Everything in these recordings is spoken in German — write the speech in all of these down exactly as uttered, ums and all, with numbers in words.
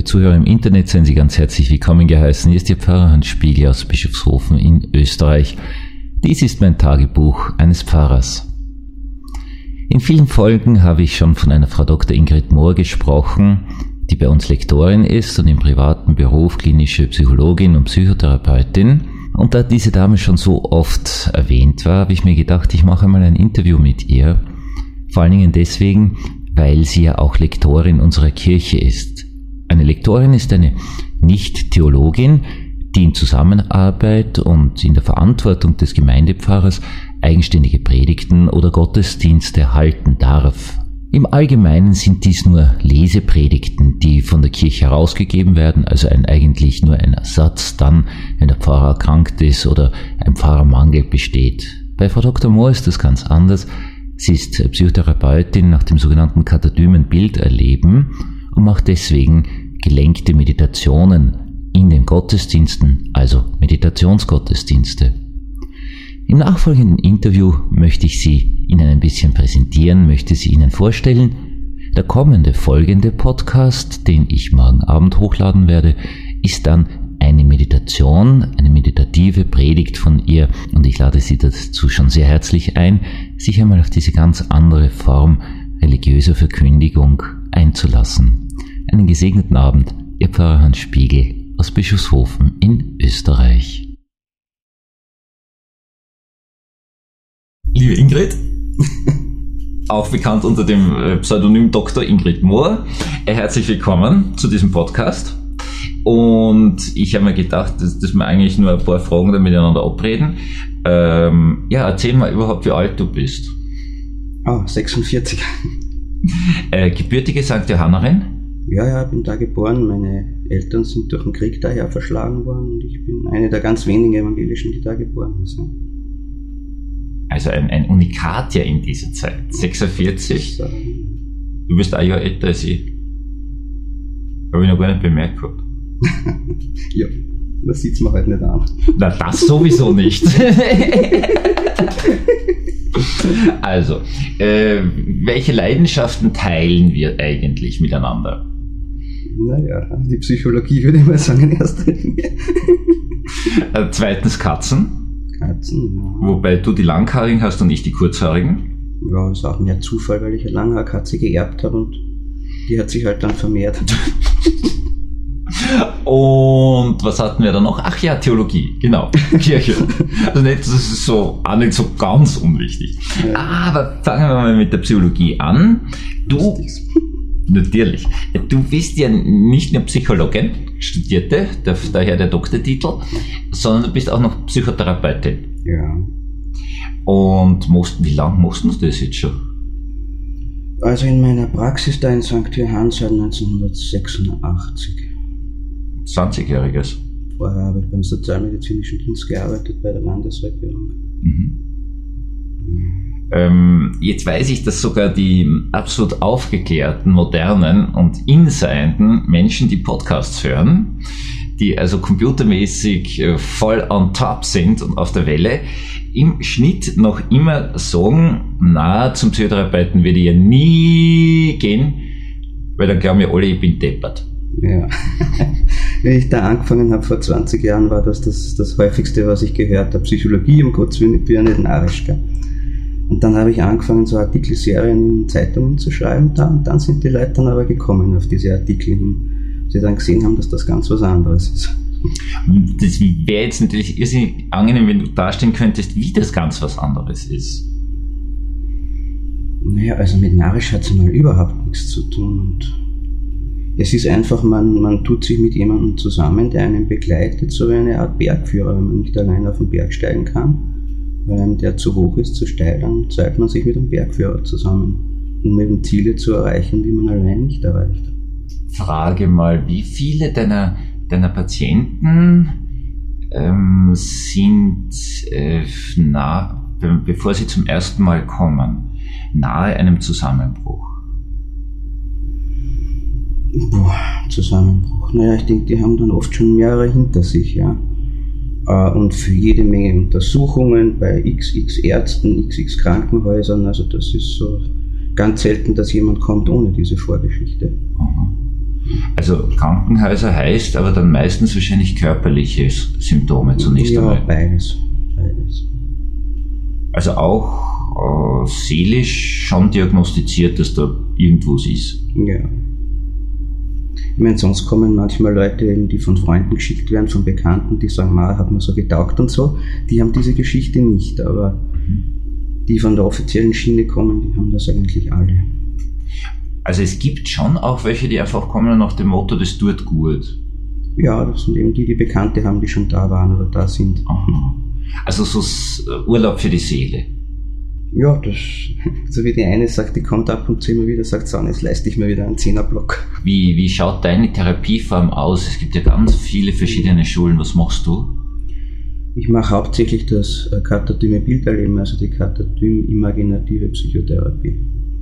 liebe Zuhörer im Internet, seien Sie ganz herzlich willkommen geheißen. Hier ist Ihr Pfarrer Hans Spiegel aus Bischofshofen in Österreich. Dies ist mein Tagebuch eines Pfarrers. In vielen Folgen habe ich schon von einer Frau Doktor Ingrid Mohr gesprochen, die bei uns Lektorin ist und im privaten Beruf klinische Psychologin und Psychotherapeutin. Und da diese Dame schon so oft erwähnt war, habe ich mir gedacht, ich mache mal ein Interview mit ihr. Vor allen Dingen deswegen, weil sie ja auch Lektorin unserer Kirche ist. Eine Lektorin ist eine Nicht-Theologin, die in Zusammenarbeit und in der Verantwortung des Gemeindepfarrers eigenständige Predigten oder Gottesdienste halten darf. Im Allgemeinen sind dies nur Lesepredigten, die von der Kirche herausgegeben werden, also ein, eigentlich nur ein Ersatz dann, wenn der Pfarrer erkrankt ist oder ein Pfarrermangel besteht. Bei Frau Doktor Mohr ist das ganz anders. Sie ist Psychotherapeutin nach dem sogenannten katadymen Bilderleben und macht deswegen gelenkte Meditationen in den Gottesdiensten, also Meditationsgottesdienste. Im nachfolgenden Interview möchte ich Sie Ihnen ein bisschen präsentieren, möchte sie Ihnen vorstellen. Der kommende, folgende Podcast, den ich morgen Abend hochladen werde, ist dann eine Meditation, eine meditative Predigt von ihr und ich lade Sie dazu schon sehr herzlich ein, sich einmal auf diese ganz andere Form religiöser Verkündigung einzulassen. Einen gesegneten Abend, Ihr Pfarrer Hans Spiegel aus Bischofshofen in Österreich. Liebe Ingrid, auch bekannt unter dem Pseudonym Doktor Ingrid Mohr, herzlich willkommen zu diesem Podcast. Und ich habe mir gedacht, dass, dass wir eigentlich nur ein paar Fragen da miteinander abreden. Ähm, ja, erzähl mal überhaupt, wie alt du bist. Ah, oh, sechsundvierzig. Äh, gebürtige Sankt Johannerin? Ja, ja, ich bin da geboren. Meine Eltern sind durch den Krieg daher verschlagen worden und ich bin eine der ganz wenigen Evangelischen, die da geboren sind. Also ein, ein Unikat ja in dieser Zeit. sechsundvierzig. Du bist ein Jahr älter als ich. Habe ich noch gar nicht bemerkt gehabt. Ja, man sieht es mir halt nicht an. Na, das sowieso nicht. Also, äh, welche Leidenschaften teilen wir eigentlich miteinander? Naja, die Psychologie würde ich mal sagen in erster Linie. Äh, zweitens Katzen. Katzen, ja. Wobei du die Langhaarigen hast und ich die Kurzhaarigen. Ja, das ist auch mehr Zufall, weil ich eine Langhaarkatze geerbt habe und die hat sich halt dann vermehrt. Und was hatten wir da noch? Ach ja, Theologie, genau, Kirche. Also nicht, das ist so auch nicht so ganz unwichtig. Ja. Aber fangen wir mal mit der Psychologie an. Du, natürlich, du bist ja nicht nur Psychologin, Studierte, daher der Doktortitel, sondern du bist auch noch Psychotherapeutin. Ja. Und musst, wie lange machst du das jetzt schon? Also in meiner Praxis da in Sankt Johann seit neunzehnhundertsechsundachtzig. zwanzigjähriges. Vorher habe ich beim Sozialmedizinischen Dienst gearbeitet bei der Landesregierung. Mhm. Mhm. Ähm, jetzt weiß ich, dass sogar die absolut aufgeklärten, modernen und inseienden Menschen, die Podcasts hören, die also computermäßig äh, voll on top sind und auf der Welle, im Schnitt noch immer sagen, na, zum Psychotherapeuten würde ich ja nie gehen, weil dann glauben ja alle, ich bin deppert. Ja. Wie ich da angefangen habe vor zwanzig Jahren, war das das, das häufigste, was ich gehört habe. Psychologie, um Gottes Willen, ich bin ja nicht narrisch. Gell? Und dann habe ich angefangen, so Artikelserien in Zeitungen zu schreiben. Da, und dann sind die Leute dann aber gekommen auf diese Artikel hin. Sie dann gesehen haben, dass das ganz was anderes ist. Das wäre jetzt natürlich irrsinnig angenehm, wenn du darstellen könntest, wie das ganz was anderes ist. Naja, also mit narrisch hat es mal überhaupt nichts zu tun. Und es ist einfach, man, man tut sich mit jemandem zusammen, der einen begleitet, so wie eine Art Bergführer, wenn man nicht allein auf den Berg steigen kann. Weil einem der zu hoch ist, zu steil, dann zeigt man sich mit einem Bergführer zusammen, um eben Ziele zu erreichen, die man allein nicht erreicht. Frage mal, wie viele deiner, deiner Patienten ähm, sind äh, nah, be- bevor sie zum ersten Mal kommen, nahe einem Zusammenbruch? Boah, Zusammenbruch. Naja, ich denke, die haben dann oft schon mehrere hinter sich, ja. Und für jede Menge Untersuchungen bei x x Ärzten, x x Krankenhäusern, also das ist so ganz selten, dass jemand kommt ohne diese Vorgeschichte. Mhm. Also Krankenhäuser heißt aber dann meistens wahrscheinlich körperliche Symptome zunächst ja, einmal. Ja, beides. beides. Also auch äh, seelisch schon diagnostiziert, dass da irgendwas ist. Ja. Ich meine, sonst kommen manchmal Leute, die von Freunden geschickt werden, von Bekannten, die sagen, ma, hat mir so getaugt und so. Die haben diese Geschichte nicht, aber die von der offiziellen Schiene kommen, die haben das eigentlich alle. Also es gibt schon auch welche, die einfach kommen nach dem Motto, das tut gut. Ja, das sind eben die, die Bekannte haben, die schon da waren oder da sind. Aha. Also so Urlaub für die Seele. Ja, das, so wie die eine sagt, die kommt ab und zu immer wieder, sagt so, jetzt leiste ich mir wieder einen Zehnerblock. Wie, wie schaut deine Therapieform aus? Es gibt ja ganz viele verschiedene Schulen. Was machst du? Ich mache hauptsächlich das katatyme Bilderleben, also die katatyme-imaginative Psychotherapie.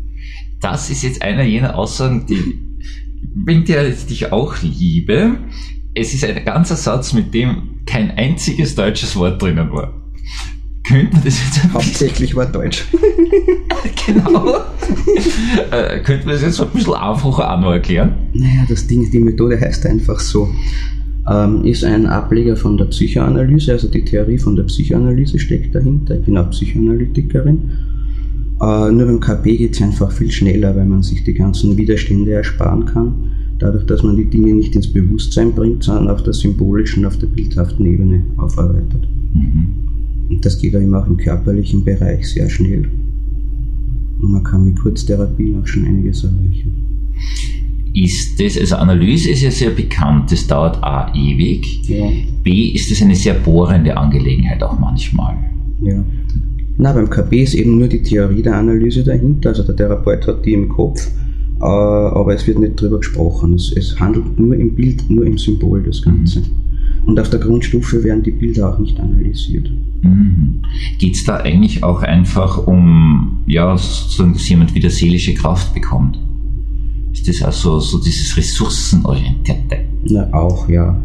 Das ist jetzt einer jener Aussagen, die, wenn ich dich auch liebe, es ist ein ganzer Satz, mit dem kein einziges deutsches Wort drinnen war. Könnte man das jetzt ein Hauptsächlich war Deutsch. Genau. äh, könnte man das jetzt ein bisschen einfacher auch noch erklären? Naja, das Ding, die Methode heißt einfach so. Ähm, ist ein Ableger von der Psychoanalyse, also die Theorie von der Psychoanalyse steckt dahinter. Ich bin auch Psychoanalytikerin. Äh, nur beim K P geht es einfach viel schneller, weil man sich die ganzen Widerstände ersparen kann. Dadurch, dass man die Dinge nicht ins Bewusstsein bringt, sondern auf der symbolischen, auf der bildhaften Ebene aufarbeitet. Mhm. Und das geht eben auch im körperlichen Bereich sehr schnell. Und man kann mit Kurztherapien auch schon einiges erreichen. Ist das, also Analyse ist ja sehr bekannt, das dauert A ewig. Ja. B, ist das eine sehr bohrende Angelegenheit auch manchmal. Ja. Na, beim K P ist eben nur die Theorie der Analyse dahinter, also der Therapeut hat die im Kopf, äh, aber es wird nicht drüber gesprochen. Es, es handelt nur im Bild, nur im Symbol das Ganze. Mhm. Und auf der Grundstufe werden die Bilder auch nicht analysiert. Mhm. Geht es da eigentlich auch einfach um, ja, sozusagen, dass jemand wieder seelische Kraft bekommt? Ist das also so dieses Ressourcenorientierte? Na, auch, ja.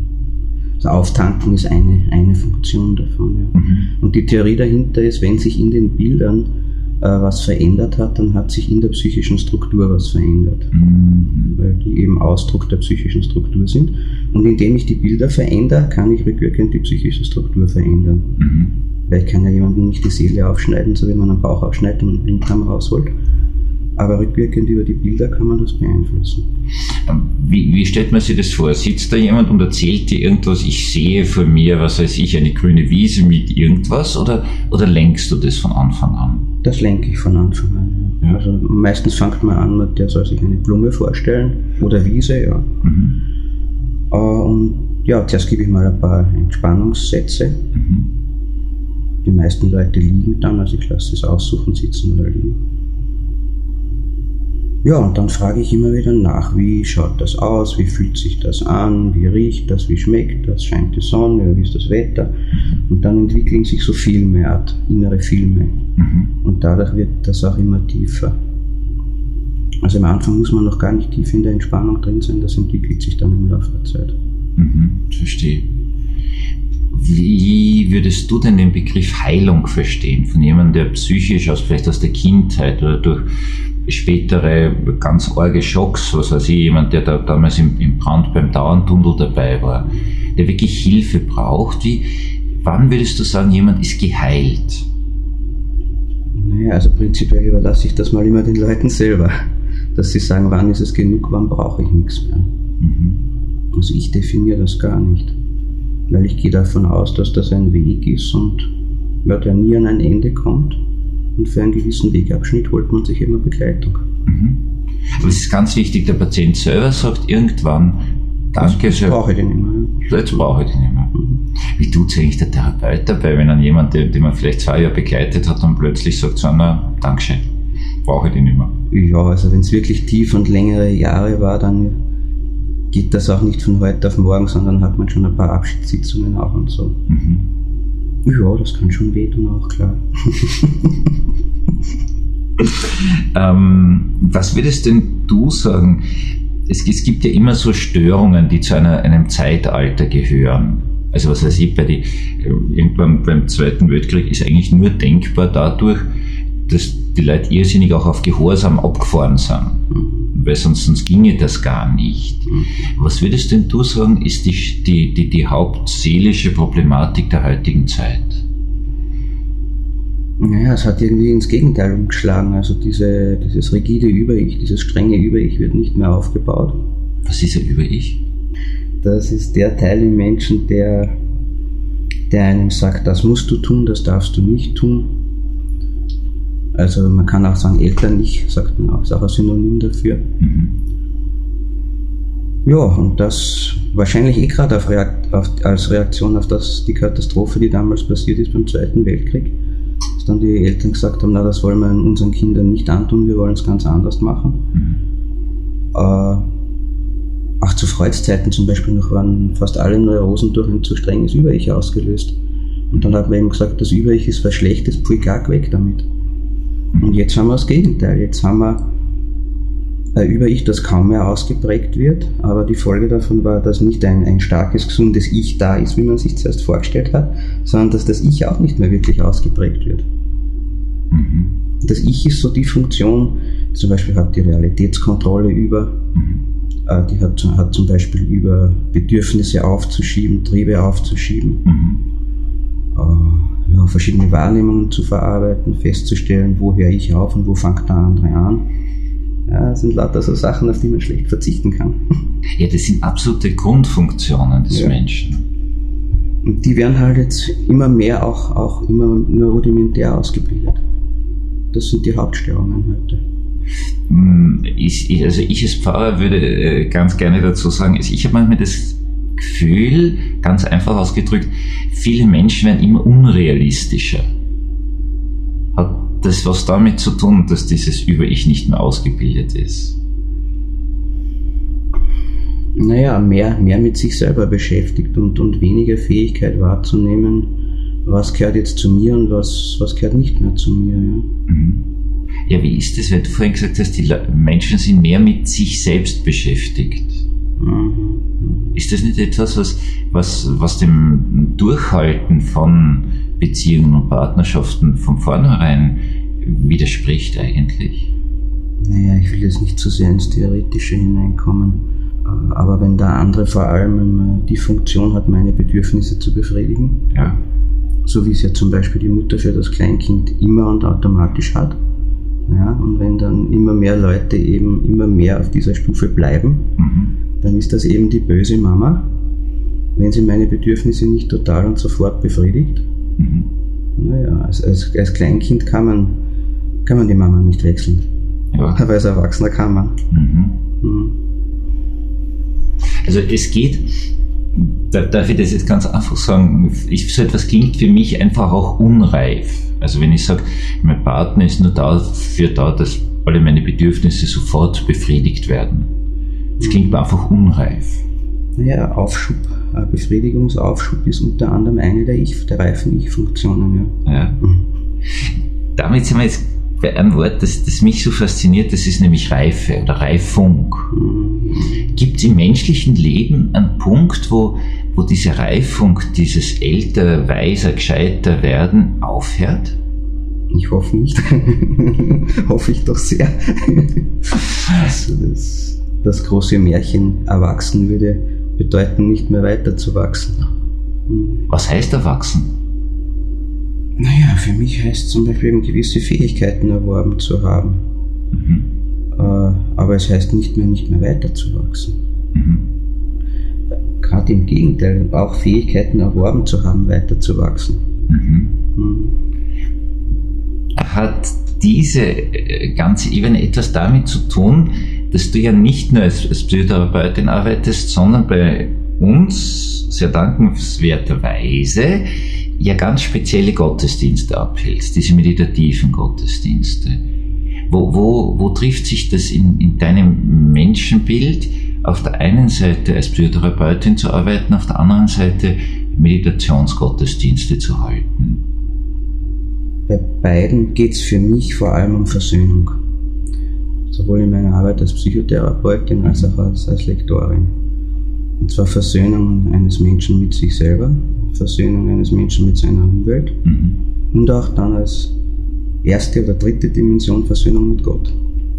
Also Auftanken ist eine, eine Funktion davon. Ja. Mhm. Und die Theorie dahinter ist, wenn sich in den Bildern äh, was verändert hat, dann hat sich in der psychischen Struktur was verändert. Mhm. Weil die eben Ausdruck der psychischen Struktur sind. Und indem ich die Bilder verändere, kann ich rückwirkend die psychische Struktur verändern. Mhm. Weil ich kann ja jemandem nicht die Seele aufschneiden, so wie man einen Bauch aufschneidet und einen Blinddarm rausholt. Aber rückwirkend über die Bilder kann man das beeinflussen. Wie, wie stellt man sich das vor? Sitzt da jemand und erzählt dir irgendwas, ich sehe vor mir, was weiß ich, eine grüne Wiese mit irgendwas, oder, oder lenkst du das von Anfang an? Das lenke ich von Anfang an. Ja. Also meistens fängt man an mit, der soll sich eine Blume vorstellen oder Wiese, ja. Mhm. Und ja, zuerst gebe ich mal ein paar Entspannungssätze. Mhm. Die meisten Leute liegen dann, also ich lasse es aussuchen, sitzen oder liegen. Ja, und dann frage ich immer wieder nach, wie schaut das aus, wie fühlt sich das an, wie riecht das, wie schmeckt das, scheint die Sonne, wie ist das Wetter? Und dann entwickeln sich so Filme, Art innere Filme. Mhm. Und dadurch wird das auch immer tiefer. Also am Anfang muss man noch gar nicht tief in der Entspannung drin sein, das entwickelt sich dann im Laufe der Zeit. Mhm, verstehe. Wie würdest du denn den Begriff Heilung verstehen? Von jemandem, der psychisch aus, vielleicht aus der Kindheit oder durch spätere ganz arge Schocks, was weiß ich, jemand, der da damals im, im Brand beim Dauerntunnel dabei war, der wirklich Hilfe braucht. Wie, wann würdest du sagen, jemand ist geheilt? Naja, also prinzipiell überlasse ich das mal immer den Leuten selber, dass sie sagen, wann ist es genug, wann brauche ich nichts mehr. Mhm. Also ich definiere das gar nicht, weil ich gehe davon aus, dass das ein Weg ist und ja, der nie an ein Ende kommt. Und für einen gewissen Wegabschnitt holt man sich immer Begleitung. Mhm. Aber es ist ganz wichtig, der Patient selber sagt irgendwann, danke, jetzt brauche ich den nicht mehr. Jetzt brauche ich den nicht mehr. Mhm. Wie tut es eigentlich der Therapeut dabei, wenn dann jemand, den, den man vielleicht zwei Jahre begleitet hat, dann plötzlich sagt, so, na, Dankeschön, brauche ich den nicht mehr? Ja, also wenn es wirklich tief und längere Jahre war, dann geht das auch nicht von heute auf morgen, sondern hat man schon ein paar Abschiedssitzungen auch und so. Mhm. Ja, das kann schon wehtun, auch klar. ähm, was würdest denn du sagen? Es, es gibt ja immer so Störungen, die zu einer, einem Zeitalter gehören. Also was weiß ich, bei die, irgendwann beim Zweiten Weltkrieg ist eigentlich nur denkbar dadurch, dass die Leute irrsinnig auch auf Gehorsam abgefahren sind. Mhm. weil sonst, sonst ginge das gar nicht. Mhm. Was würdest denn du sagen, ist die, die, die, die hauptseelische Problematik der heutigen Zeit? Naja, es hat irgendwie ins Gegenteil umgeschlagen. Also diese, dieses rigide Über-Ich, dieses strenge Über-Ich wird nicht mehr aufgebaut. Was ist ein Über-Ich? Das ist der Teil im Menschen, der, der einem sagt, das musst du tun, das darfst du nicht tun. Also man kann auch sagen, Eltern-Ich, sagt man auch, ist auch ein Synonym dafür. Mhm. Ja, und das wahrscheinlich eh gerade auf Reakt, auf, als Reaktion auf das, die Katastrophe, die damals passiert ist beim Zweiten Weltkrieg, dass dann die Eltern gesagt haben, na, das wollen wir unseren Kindern nicht antun, wir wollen es ganz anders machen. Mhm. Äh, auch zu Freuds Zeiten zum Beispiel noch waren fast alle Neurosen durch ein zu strenges Über-Ich ausgelöst. Und dann hat man eben gesagt, das Über-Ich ist was Schlechtes, pfui, gar weg damit. Und jetzt haben wir das Gegenteil. Jetzt haben wir ein Über-Ich, das kaum mehr ausgeprägt wird, aber die Folge davon war, dass nicht ein, ein starkes, gesundes Ich da ist, wie man sich zuerst vorgestellt hat, sondern dass das Ich auch nicht mehr wirklich ausgeprägt wird. Mhm. Das Ich ist so die Funktion, zum Beispiel hat die Realitätskontrolle über, mhm. äh, die hat, hat zum Beispiel über Bedürfnisse aufzuschieben, Triebe aufzuschieben, mhm. äh, ja, verschiedene Wahrnehmungen zu verarbeiten, festzustellen, wo höre ich auf und wo fängt der andere an. Ja, das sind lauter so Sachen, auf die man schlecht verzichten kann. Ja, das sind absolute Grundfunktionen des ja. Menschen. Und die werden halt jetzt immer mehr auch, auch immer nur rudimentär ausgebildet. Das sind die Hauptstörungen heute. Ich, ich, also ich als Pfarrer würde ganz gerne dazu sagen, also ich habe manchmal das Gefühl, ganz einfach ausgedrückt, viele Menschen werden immer unrealistischer. Hat das was damit zu tun, dass dieses Über-Ich nicht mehr ausgebildet ist? Naja, mehr, mehr mit sich selber beschäftigt und, und weniger Fähigkeit wahrzunehmen, was gehört jetzt zu mir und was, was gehört nicht mehr zu mir. Ja, mhm. Ja, wie ist das, weil du vorhin gesagt hast, die Menschen sind mehr mit sich selbst beschäftigt. Mhm. Ist das nicht etwas, was, was, was dem Durchhalten von Beziehungen und Partnerschaften von vornherein widerspricht eigentlich? Naja, ich will jetzt nicht zu sehr ins Theoretische hineinkommen, aber wenn der andere vor allem die Funktion hat, meine Bedürfnisse zu befriedigen, ja. so wie es ja zum Beispiel die Mutter für das Kleinkind immer und automatisch hat, ja, und wenn dann immer mehr Leute eben immer mehr auf dieser Stufe bleiben, mhm. dann ist das eben die böse Mama, wenn sie meine Bedürfnisse nicht total und sofort befriedigt. Mhm. Naja, als, als, als Kleinkind kann man, kann man die Mama nicht wechseln. Ja. Aber als Erwachsener kann man. Mhm. Mhm. Also es geht, darf ich das jetzt ganz einfach sagen, ich, so etwas klingt für mich einfach auch unreif. Also wenn ich sage, mein Partner ist nur dafür da, dass alle meine Bedürfnisse sofort befriedigt werden. Das klingt mir einfach unreif. Naja, Aufschub, Befriedigungsaufschub ist unter anderem eine der, ich, der reifen Ich-Funktionen. Ja. Ja. Mhm. Damit sind wir jetzt bei einem Wort, das, das mich so fasziniert, das ist nämlich Reife oder Reifung. Mhm. Gibt es im menschlichen Leben einen Punkt, wo, wo diese Reifung, dieses älter, weiser, gescheiter werden aufhört? Ich hoffe nicht. Hoffe ich doch sehr. Also das, das große Märchen erwachsen würde bedeuten, nicht mehr weiter zu wachsen. Mhm. Was heißt erwachsen? Naja, für mich heißt zum Beispiel gewisse Fähigkeiten erworben zu haben. Mhm. Äh, aber es heißt nicht mehr, nicht mehr weiter zu wachsen. Mhm. Gerade im Gegenteil, auch Fähigkeiten erworben zu haben, weiter zu wachsen. Mhm. Mhm. Hat diese ganze Ebene etwas damit zu tun, dass du ja nicht nur als, als Psychotherapeutin arbeitest, sondern bei uns, sehr dankenswerterweise, ja ganz spezielle Gottesdienste abhältst, diese meditativen Gottesdienste. Wo, wo, wo trifft sich das in, in deinem Menschenbild, auf der einen Seite als Psychotherapeutin zu arbeiten, auf der anderen Seite Meditationsgottesdienste zu halten? Bei beiden geht es für mich vor allem um Versöhnung. Sowohl in meiner Arbeit als Psychotherapeutin als auch als, als Lektorin. Und zwar Versöhnung eines Menschen mit sich selber, Versöhnung eines Menschen mit seiner Umwelt mhm. und auch dann als erste oder dritte Dimension Versöhnung mit Gott.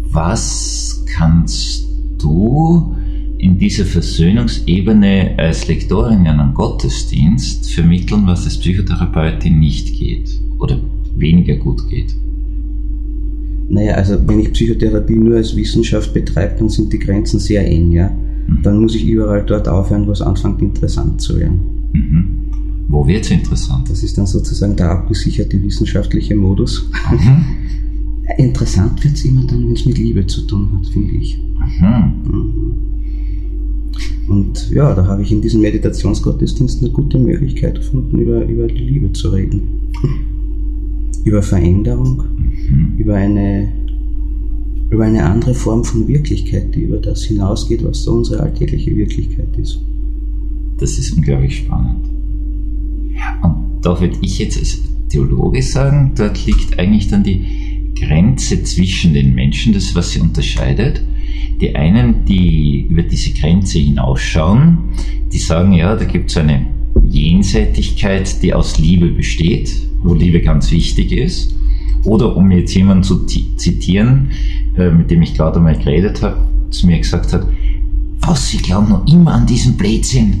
Was kannst du in dieser Versöhnungsebene als Lektorin in einem Gottesdienst vermitteln, was als Psychotherapeutin nicht geht oder weniger gut geht? Naja, also wenn ich Psychotherapie nur als Wissenschaft betreibe, dann sind die Grenzen sehr eng, ja. Mhm. Dann muss ich überall dort aufhören, wo es anfängt interessant zu werden. Mhm. Wo wird es interessant? Das ist dann sozusagen der abgesicherte wissenschaftliche Modus. Mhm. Interessant wird es immer dann, wenn es mit Liebe zu tun hat, finde ich. Mhm. Mhm. Und ja, da habe ich in diesem Meditationsgottesdienst eine gute Möglichkeit gefunden, über, über die Liebe zu reden. Über Veränderung, mhm. über eine, über eine andere Form von Wirklichkeit, die über das hinausgeht, was so unsere alltägliche Wirklichkeit ist. Das ist unglaublich spannend. Und da würde ich jetzt als Theologe sagen, dort liegt eigentlich dann die Grenze zwischen den Menschen, das, was sie unterscheidet. Die einen, die über diese Grenze hinausschauen, die sagen, ja, da gibt es eine Jenseitigkeit, die aus Liebe besteht, wo Liebe ganz wichtig ist. Oder um jetzt jemanden zu zitieren, äh, mit dem ich gerade einmal geredet habe, zu mir gesagt hat, was, Sie glauben noch immer an diesen Blödsinn?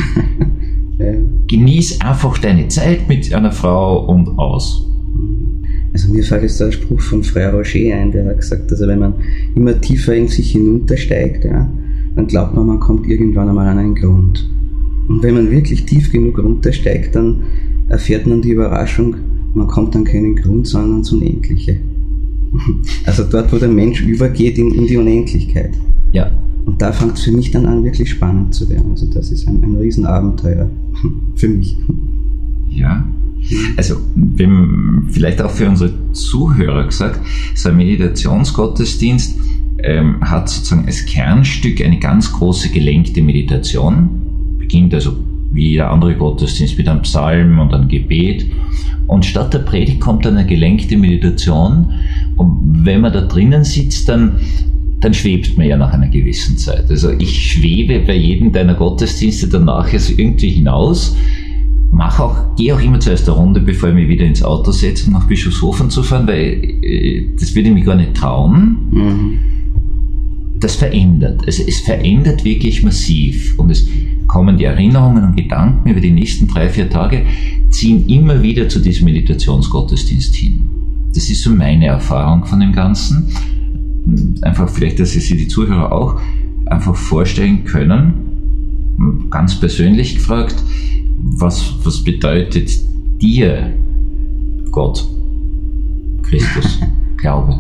Genieß einfach deine Zeit mit einer Frau und aus. Also mir fällt jetzt der Spruch von Frère Rocher ein, der hat gesagt, also wenn man immer tiefer in sich hinuntersteigt, ja, dann glaubt man, man kommt irgendwann einmal an einen Grund. Und wenn man wirklich tief genug runtersteigt, dann erfährt man die Überraschung, man kommt an keinen Grund, sondern ans Unendliche. Also dort, wo der Mensch übergeht in, in die Unendlichkeit. Ja. Und da fängt es für mich dann an, wirklich spannend zu werden. Also das ist ein, ein Riesenabenteuer für mich. Ja. Also, wenn, vielleicht auch für unsere Zuhörer gesagt, so ein Meditationsgottesdienst ähm, hat sozusagen als Kernstück eine ganz große gelenkte Meditation. Beginnt also wie jeder andere Gottesdienst mit einem Psalm und einem Gebet. Und statt der Predigt kommt dann eine gelenkte Meditation. Und wenn man da drinnen sitzt, dann, dann schwebt man ja nach einer gewissen Zeit. Also ich schwebe bei jedem deiner Gottesdienste danach also irgendwie hinaus. Mach auch, gehe auch immer zuerst eine Runde, bevor ich mich wieder ins Auto setze, um nach Bischofshofen zu fahren, weil äh, das würde ich mich gar nicht trauen. Mhm. Das verändert. Also es verändert wirklich massiv. Und es kommen die Erinnerungen und Gedanken über die nächsten drei, vier Tage, ziehen immer wieder zu diesem Meditationsgottesdienst hin. Das ist so meine Erfahrung von dem Ganzen. Einfach vielleicht, dass Sie die Zuhörer auch einfach vorstellen können, ganz persönlich gefragt, Was, was bedeutet dir Gott, Christus, Glaube?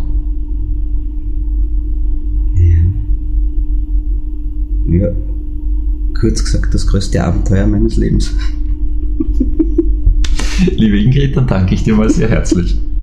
Ja. ja, kurz gesagt, das größte Abenteuer meines Lebens. Liebe Ingrid, dann danke ich dir mal sehr herzlich.